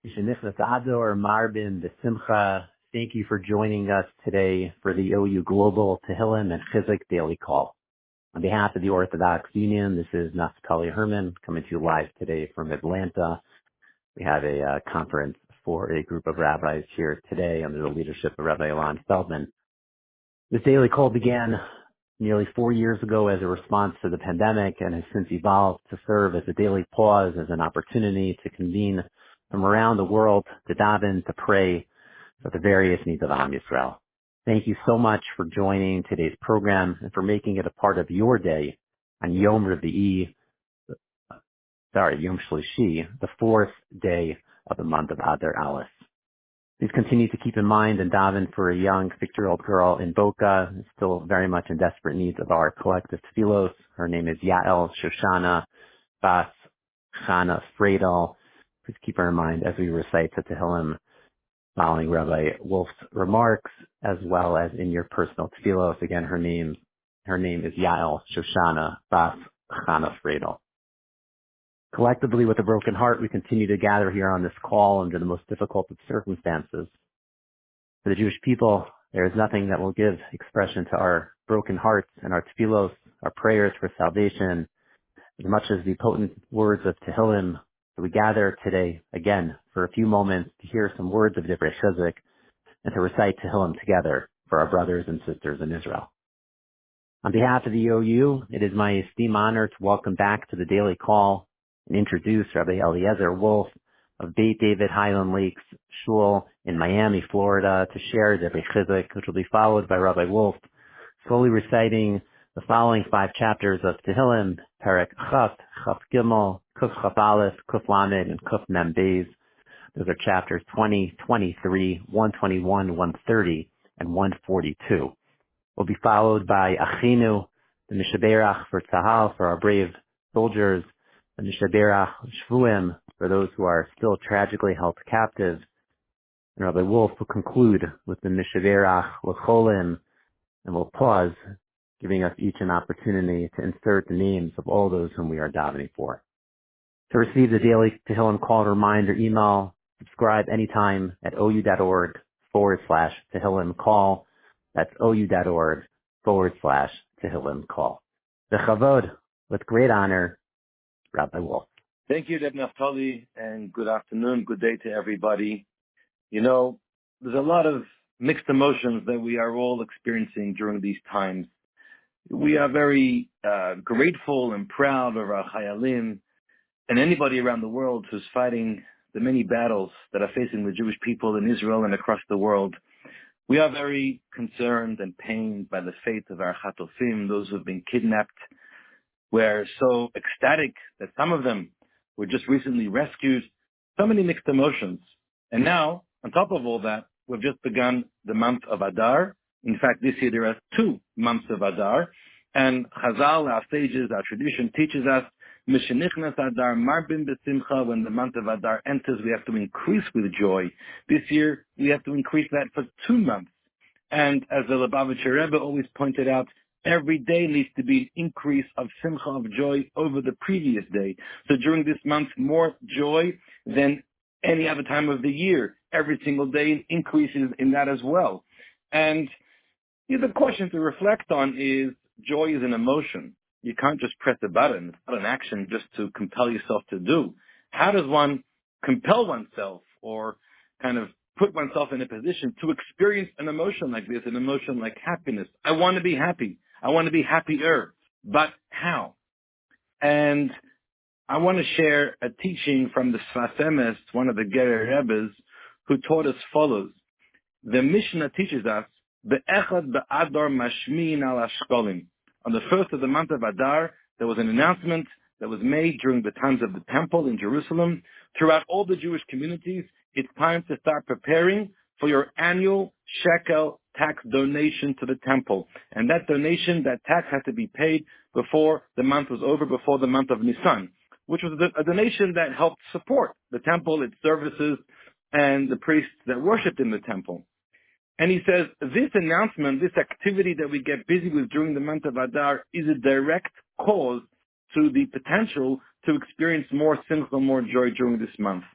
Shenichnas Ador Marbin B'Simcha. Thank you for joining us today for the OU Global Tehillim and Chizuk Daily Call. On behalf of the Orthodox Union, this is Naftali Herman coming to you live today from Atlanta. We have a conference for a group of rabbis here today under the leadership of Rabbi Ilan Feldman. This daily call began nearly 4 years ago as a response to the pandemic and has since evolved to serve as a daily pause, as an opportunity to convene from around the world to daven, to pray for the various needs of Am Yisrael. Thank you so much for joining today's program and for making it a part of your day on Yom Shlishi, the fourth day of the month of Adar Aleph. Please continue to keep in mind and daven for a young 6-year-old girl in Boca, still very much in desperate need of our collective tefillos. Her name is Yael Shoshana Bas Chana Freidel. Please keep her in mind as we recite the Tehillim following Rabbi Wolf's remarks, as well as in your personal tefillos. Again, her name is Yael Shoshana Bas Chana Freidel. Collectively, with a broken heart, we continue to gather here on this call under the most difficult of circumstances. For the Jewish people, there is nothing that will give expression to our broken hearts and our tefillos, our prayers for salvation, as much as the potent words of Tehillim. So we gather today, again, for a few moments to hear some words of Divrei Chizuk and to recite Tehillim together for our brothers and sisters in Israel. On behalf of the OU, it is my esteemed honor to welcome back to the Daily Call and introduce Rabbi Eliezer Wolf of Beit David Highland Lakes Shul in Miami, Florida, to share Divrei Chizuk, which will be followed by Rabbi Wolf slowly reciting the following 5 chapters of Tehillim, Perek Chaf, Chaf Gimel, Kuf Chaf Aleph, Kuf Lamed, and Kuf Mem Beis. Those are chapters 20, 23, 121, 130, and 142. Will be followed by Achinu, the Mishaberach for Tzahal, for our brave soldiers, the Mishaberach Shvuim, for those who are still tragically held captive. And Rabbi Wolf will conclude with the Mishaberach L'cholim, and we'll pause, giving us each an opportunity to insert the names of all those whom we are davening for. To receive the daily Tehillim call reminder email, subscribe anytime at ou.org/Tehillim call. That's ou.org/Tehillim call. The Chavod, with great honor, Rabbi Wolf. Thank you, Reb Naftali, and good afternoon, good day to everybody. You know, there's a lot of mixed emotions that we are all experiencing during these times. We are very grateful and proud of our Chayalim and anybody around the world who's fighting the many battles that are facing the Jewish people in Israel and across the world. We are very concerned and pained by the fate of our Chatofim, those who have been kidnapped. We're so ecstatic that some of them were just recently rescued. So many mixed emotions. And now, on top of all that, we've just begun the month of Adar. In fact, this year there are 2 months of Adar. And Chazal, our sages, our tradition teaches us, Mishenichnas Adar Marbin B'Simcha, when the month of Adar enters, we have to increase with joy. This year, we have to increase that for 2 months. And as the Lubavitcher Rebbe always pointed out, every day needs to be an increase of simcha, of joy, over the previous day. So during this month, more joy than any other time of the year. Every single day increases in that as well. And the question to reflect on is, joy is an emotion. You can't just press a button. It's not an action just to compel yourself to do. How does one compel oneself or kind of put oneself in a position to experience an emotion like this, an emotion like happiness? I want to be happy. I want to be happier. But how? And I want to share a teaching from the Sfas Emes, one of the Gerer Rebbes, who taught us follows. The Mishnah teaches us, Be'echad be'adar mashmi'in al ashkolim. On the first of the month of Adar, there was an announcement that was made during the times of the temple in Jerusalem. Throughout all the Jewish communities, it's time to start preparing for your annual shekel tax donation to the temple. And that donation, that tax had to be paid before the month was over, before the month of Nisan, which was a donation that helped support the temple, its services, and the priests that worshipped in the temple. And he says, this announcement, this activity that we get busy with during the month of Adar is a direct cause to the potential to experience more simcha, more joy during this month.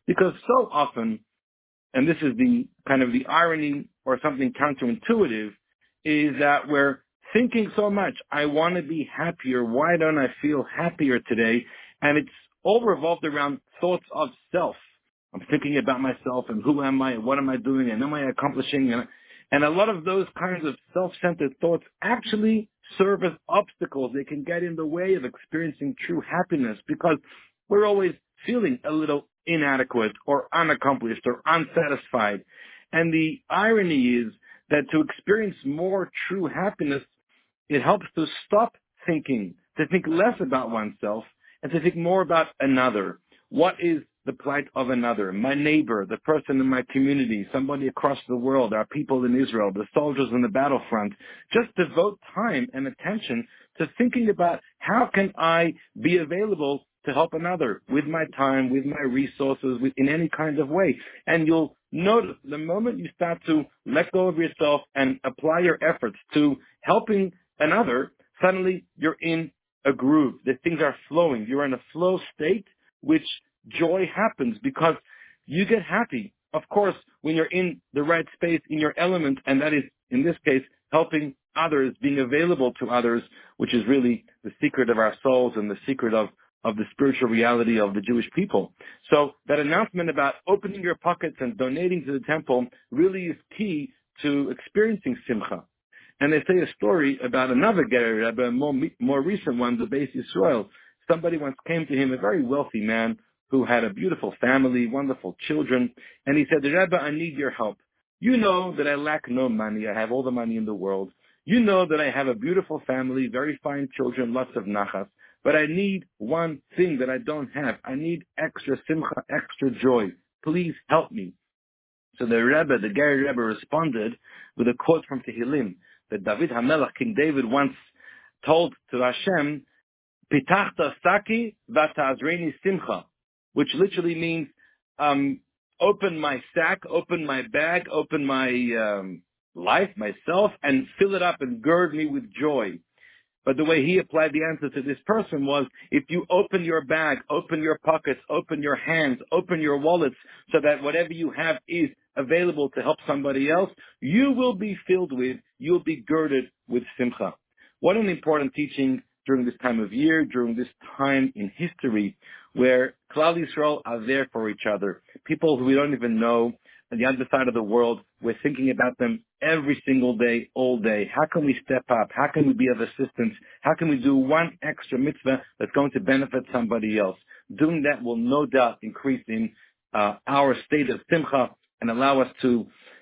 Because so often, and this is the kind of the irony or something counterintuitive, is that we're thinking so much, I want to be happier, why don't I feel happier today? And it's all revolved around thoughts of self. I'm thinking about myself and who am I and what am I doing and am I accomplishing? And a lot of those kinds of self-centered thoughts actually serve as obstacles. They can get in the way of experiencing true happiness because we're always feeling a little inadequate or unaccomplished or unsatisfied. And the irony is that to experience more true happiness, it helps to stop thinking, to think less about oneself and to think more about another. What is the plight of another? My neighbor, the person in my community, somebody across the world, our people in Israel, the soldiers on the battlefront. Just devote time and attention to thinking about how can I be available to help another with my time, with my resources, in any kind of way. And you'll notice the moment you start to let go of yourself and apply your efforts to helping another, suddenly you're in a groove. The things are flowing. You're in a flow state, which joy happens because you get happy. Of course, when you're in the right space, in your element, and that is, in this case, helping others, being available to others, which is really the secret of our souls and the secret of the spiritual reality of the Jewish people. So that announcement about opening your pockets and donating to the temple really is key to experiencing simcha. And they say a story about another Gerer Rebbe, a more recent one, the Beis Yisrael. Somebody once came to him, a very wealthy man who had a beautiful family, wonderful children, and he said, Rebbe, I need your help. You know that I lack no money. I have all the money in the world. You know that I have a beautiful family, very fine children, lots of nachas. But I need one thing that I don't have. I need extra simcha, extra joy. Please help me. So the Rebbe, the Gerer Rebbe, responded with a quote from Tehillim that David HaMelech, King David, once told to Hashem, Pitachta saki v'ta'azreini simcha, which literally means open my sack, open my bag, open my life, myself, and fill it up and gird me with joy. But the way he applied the answer to this person was, if you open your bag, open your pockets, open your hands, open your wallets, so that whatever you have is available to help somebody else, you will be filled with, you'll be girded with simcha. What an important teaching during this time of year, during this time in history, where Klal Yisrael are there for each other. People who we don't even know on the other side of the world, we're thinking about them every single day, all day. How can we step up? How can we be of assistance? How can we do one extra mitzvah that's going to benefit somebody else? Doing that will no doubt increase in our state of simcha and allow us to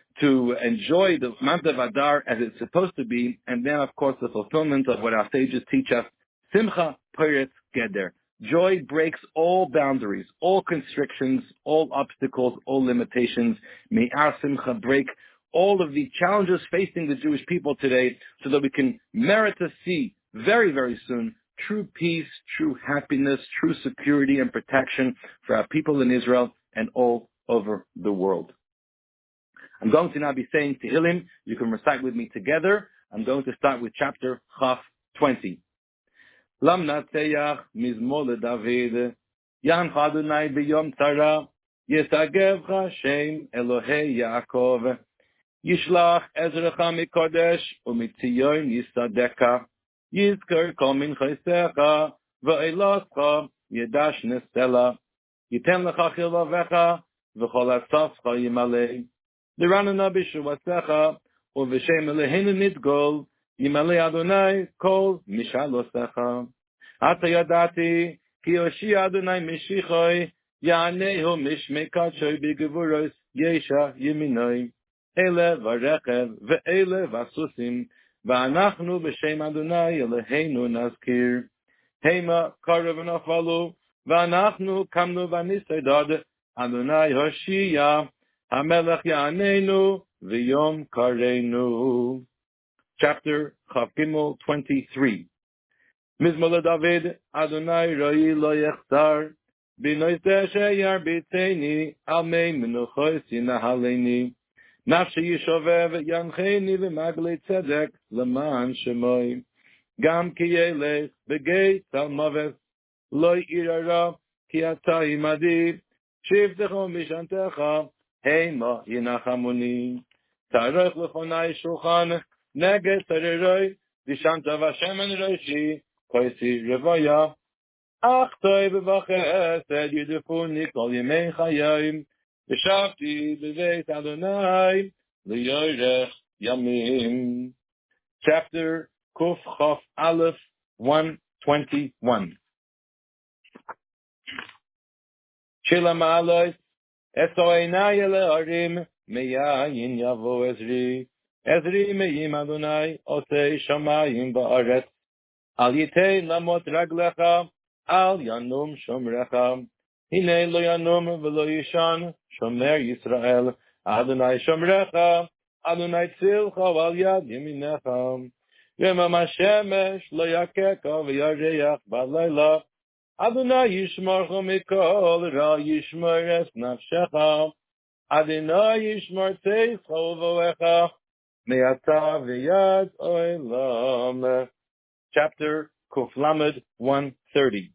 enjoy the month of Adar as it's supposed to be, and then, of course, the fulfillment of what our sages teach us. Simcha Poretz Geder. Joy breaks all boundaries, all constrictions, all obstacles, all limitations. May our simcha break all of the challenges facing the Jewish people today so that we can merit to see very, very soon true peace, true happiness, true security and protection for our people in Israel and all over the world. I'm going to now be saying Tehillim. You can recite with me together. I'm going to start with chapter Chaf 20. Lam Natseach Mizmor LeDavid Yanch Adonai B'Yom Tzara Yesagevcha Shem Elohei Yaakov Yishlach Ezrecha Mikodesh Umitziyon Yisadeka Yizker Kol Minchaisecha V'Eiloscha Yedash Nestela Yiten Lecha Chilovecha V'Chol Asafcha Yimalei L'Ranana B'Shuvasecha U'V'Shem Eloheinu Nidgol Yimalei Adonai Kol Mishalosecha Ata Yadati Ki Yoshi Adonai Mishichoi Yanehu Mishmekachoi B'Gevuros Yesha Yiminoi Ele Varechev Ve'ele Vasusim V'Anachnu B'Shem Adonai Eloheinu Nazkir Hema Karev Nafalu V'Anachnu Kamnu V'Nisedad Adonai Hoshia HaMelech Ya'anenu V'Yom Kareinu. Chapter Chav Gimel 23. Mizmor LeDavid Adonai Roi Lo Yechtar B'Noiseh Sheyar B'Tzeini Al Mei Menuchos Yinahaleni Nafshi Yishovev Yancheni V'Maglei Tzedek L'man Shemoi Gam Ki Yelech B'Gei Tal Maves Lo Yirara Ki Ata Imadi שבטך משענתך, המה ינחמוני. תערוך לפני שולחן, נגד צררי, דשנת ושמן ראשי, כויסי רוויה. אך טוב וחסד ידפוני כל ימי חיי, ושבתי בבית אדוני ליורך ימים. Chapter Kuf Chaf Aleph 121. Shila Ma'alois, Eso Einai Le'arim, Me'ayin Yavo Ezri, Ezri Me'im Adonai, Osei Shamayim Ba'aretz, Al Yitei Lamot Raglecha, Al Yanum Shomrecha, Hine Lo Yanum V'lo Yishan, Shomer Yisrael, Adonai Shomrecha, Adonai Tzilcha Al Yad Yeminecha, Yemam HaShemesh Lo Yakeka V'yareach B'layla, Adonai Yishmarcha Mikol Ra Yishmar Es Nafshecha, Adonai Yishmar Teicha Uvoecha, Me'ata V'yad Olam. Chapter Kuf Lamed 130.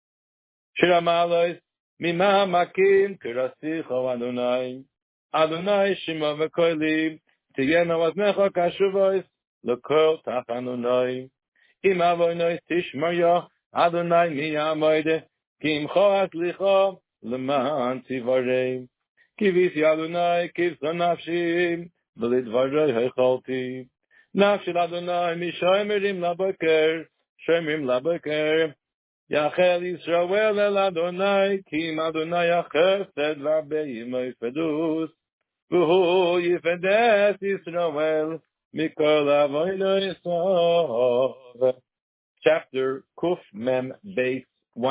Shira Ma'alois, Mima Makim Kirasicha Adonai, Adonai Shima V'koili, Tiyena Waznecha Kashuvois, L'kol Tachanunai, Im Avoinois Tishmarya, Adonai Miyamoide, Kim Choas Licha, L'man Tivarei, Kivisi Adonai, Kivsa Nafshim, V'lidvarei Hecholti, Nafshil Adonai Mishomerim Laboker, Shemim Laboker, Yachel Yisrael El Adonai, Kim Adonai Chesed V'Abeim Yifedus, V'hu Yifedes Yisrael, Mikol Avoino Yisrael. Chapter Kuf Mem Beis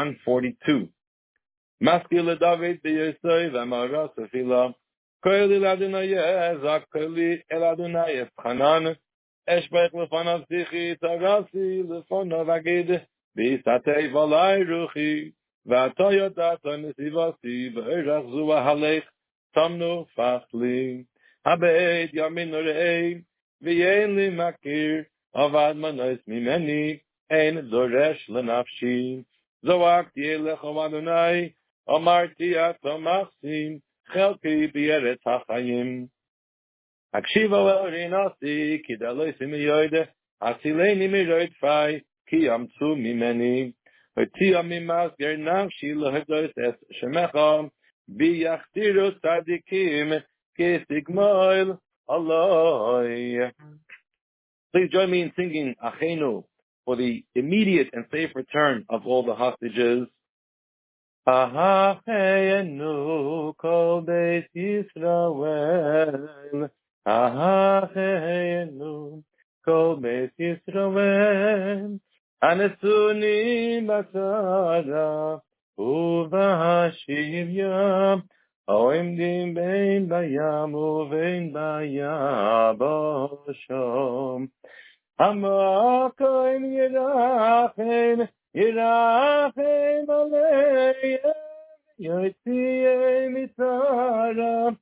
142. Maskil David B'Yosef Amara Sefila, Koel El Adonai Ezak, Koel El Adonai Eschanan, Eshbech Lefanav Zichi, Tarasi Lefanav Agid, V'Isatei V'Alai Ruchi, V'Ata Yodata Nesivasi, V'Erach Zua Halech, Tamnu Fachli, Habeit Yamin Orei, V'Yen Li Makir, Avad Manos Mimeni, Ein Doresh Lenafshi, Zoak Yelech Adonai, Amarti Atamachsim, Chelki B'Eretz HaChayim. Akshiva Rinasi, Kidaloi Simiyoide, Asileni Miroid Fai, Ki Amtsu Mimeni, Otia Mimasger Nafshi Lohedos Es Shemecha, Biyachtiru Tzadikim, Kisigmoil Aloi. Please join me in singing Achenu for the immediate and safe return of all the hostages. Ahachenu kol Beis Yisrael, Ahachenu kol Beis Yisrael, Anesuni Basara, Uvahashiv Yam, Oimdim Bein Bayam, Uvein Bayabasham, Hamakoim Yirachem, Yirachem Aleim, Yotziyei Mitzara,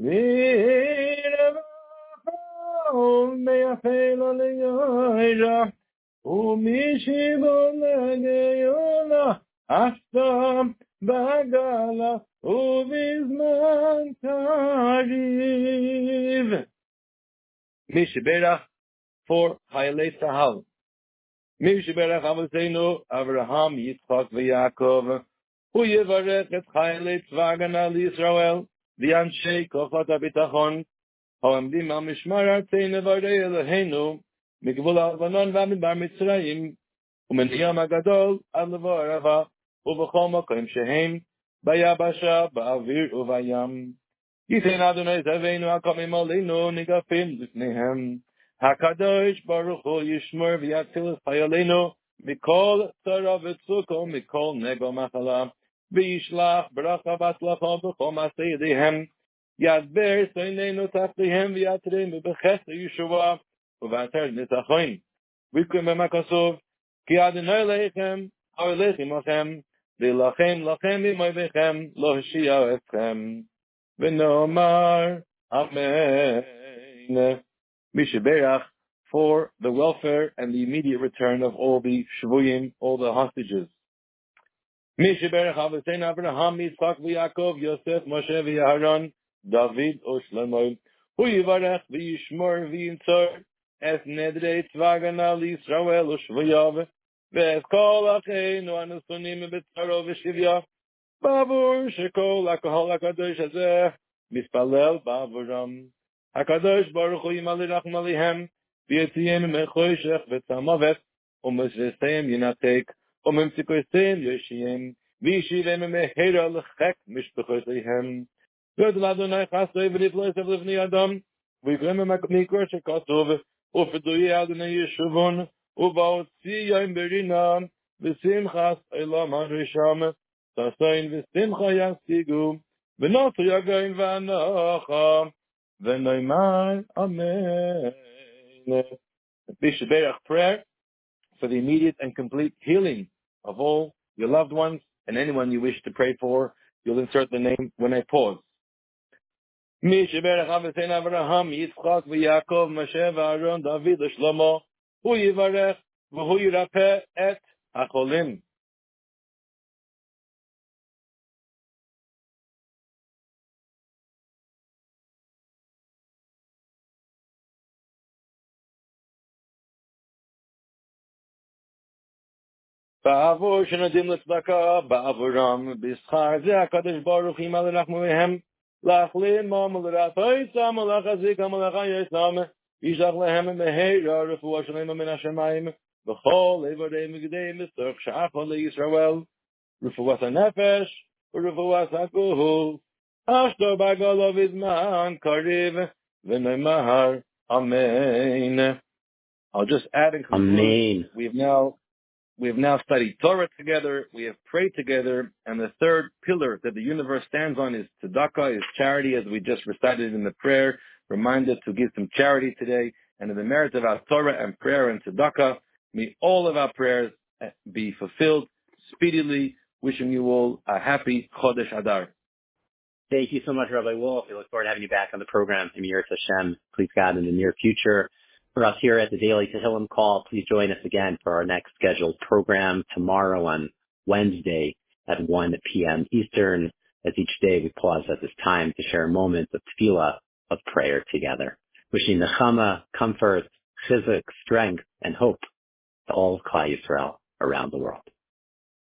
V'Yirachom Meyachel Aleyoira, U'Mishivon Legeyola, Ashtam Bagala, U'Bizman Tariv. Mishberach for Hayalei Sahal. Mishberach Avoseinu Avraham Yitzchak v'Yaakov Hu Yevarech et Hayalei Tzvagana L'Yisrael V'Yanshei Kofat HaBitachon Ha'omdim Al Mishmar Artzeinu V'Arei Eloheinu Mikvul HaLvanon V'Amidbar Mitzrayim U'Men Yom HaGadol Ad Levo Arava U'V'chol Makom Shehem B'Yabasha Ba'Avir U'Vayam Yitein Adonai Zaveinu HaKamim Aleinu Nigafim L'Fneihem Hakadosh Baruch Hu Yishmor V'Yatzilus Hayalenu Mikol Tzara V'Tzuko Mikol Nego Machala V'Yishlach Bracha V'Atzlacha B'Chol Masei Yedehem Yadber Soineinu Tachlihem V'Yatreim V'Bechesed Yeshua V'Vater Nitachon V'Kum B'Makasov Ki Adonai Leichem Ha'olechim Lachem V'Lachem Lachem V'Moivechem Lo Hashia Etchem V'Nomar Amen. Mishaberach for the welfare and the immediate return of all the shvuyim, all the hostages. Mishiberach Avasein Abraham, Yitzchak v'Yaakov, Yosef, Moshe v'Yaharon, David Oshlomo, Hu Yivarech v'Yishmor v'Yintzor, Es Nedrei Tzvagana l'Yisrael Ushvayav, Ve'es Kol Acheinu Anusunim B'Tzaro v'Shivya, Bavur Shekol HaKahol HaKadosh Hazeh, Mispalel Bavuram, HaKadosh Baruch Hu Yimali Rachum Alihem, V'Yetziyem Mechoshech V'Tzamavet, U'Mesvestem Yinatek, Umimtzikoistem Yoshiem, Vishivem Mehera Lechek Mishpachoseihem. Good Ladonai Chasoi V'Riflois of Livni Adam, V'Yikrem Mikor Shekatov, U'Feduyi Adonai Yeshuvon, U'Baotzi Yom Berinam, V'Simchas Elam HaRisham, Sasain V'Simcha Yasigu, V'Notu Yagain V'Anocha, V'Noimai Amen. Bishberach prayer for the immediate and complete healing of all your loved ones and anyone you wish to pray for. You'll insert the name when I pause. Mishiberach Avasein Avraham, Yitzchak v'Yaakov, Moshe v'Aaron, David v'Shlomo, Hu Yivarech v'Hu Yirapeh et HaCholim. Ba'avur shenadim l'tzedakah, ba'avuram, b'schar zeh HaKadosh Baruch Hu yimal l'rachmu mehem, l'achlim ma'am l'ratoi tzam l'chazik l'chayis nam, yishach lehem meheira refuah shalema min hashemayim, v'chol evarei migdei mitzorch sha'achon le'Yisrael, refuah ha'nefesh, v'refuah ha'kuhu, ashto b'golov izman kariv, v'neimahar, Amen. I'll just add and conclude. Amen. We have now studied Torah together, we have prayed together, and the third pillar that the universe stands on is tzedakah, is charity, as we just recited in the prayer. Remind us to give some charity today, and in the merit of our Torah and prayer and tzedakah, may all of our prayers be fulfilled speedily. Wishing you all a happy Chodesh Adar. Thank you so much, Rabbi Wolf. We look forward to having you back on the program. Emir Hashem, please God, in the near future. For us here at the Daily Tehillim Call, please join us again for our next scheduled program tomorrow on Wednesday at 1 p.m. Eastern. As each day we pause at this time to share moments of tefillah, of prayer together. Wishing nechama, comfort, chizuk, strength, and hope to all of Klal Yisrael around the world.